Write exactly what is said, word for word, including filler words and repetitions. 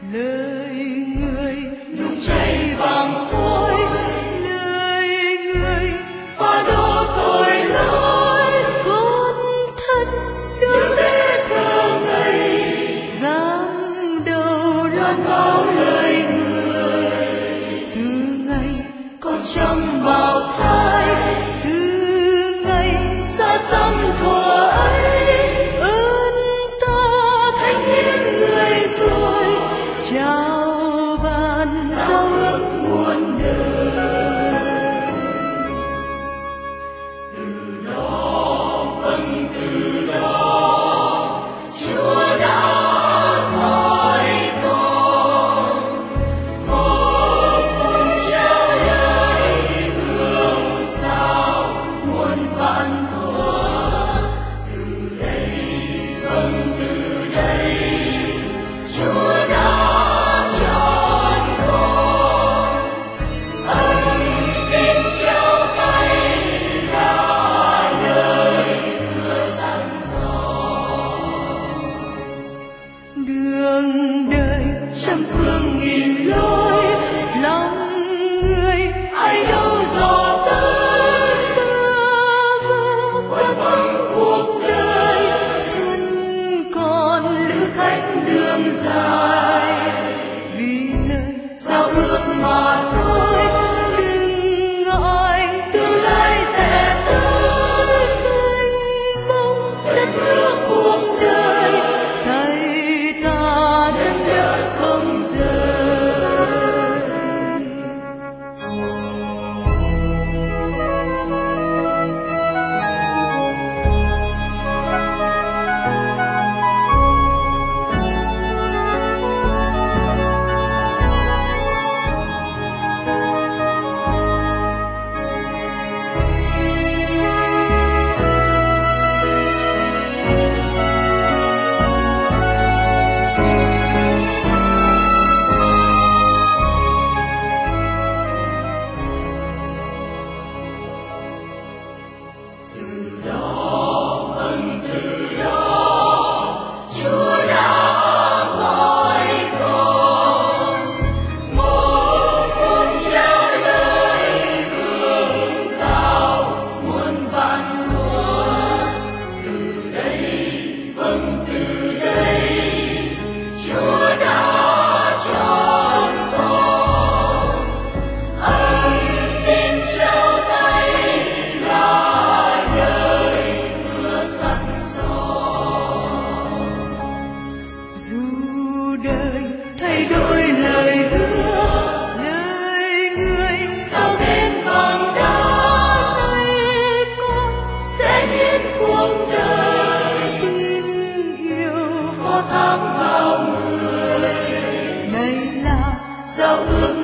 lời người nung cháy vàng khói, lời người pha đổ tội lỗi. Con thân được để thơ ngây giang đầu loan báo lời người. Từ ngày con trong bào thai, từ ngày xa xăm thuở ấy, ơn ta thánh hiến người rồi chào ban giao ước muôn đời. Từ đó vâng từ đó Chúa đã gọi con, một cuốn trao lời hương giao muôn vạn thuở. Từ đây vâng từ đây Chúa đã đường đời trăm phương nghìn lối, lòng người ai đâu dò tới. Bơ vơ quên vắng cuộc đời, thân còn lữ khách đường dài. Vì lời giao ước mà thôi, đừng ngại tương lai sẽ tới. Mênh mông đất nước cuộc đời, tay ta nâng đỡ không rời. Từ đó vâng từ đó Chúa đã gọi con, một phút trao lời hương giao muôn vạn thuở. Từ đây vâng từ đây Chúa đã chọn con, ân tin trao tay là lời hứa sẵn sò. Dù đời thay đổi lời hứa, lời người sao đến vàng đá, nay con sẽ hiến cuộc đời. Tin yêu phó thác vào người, này là giao ước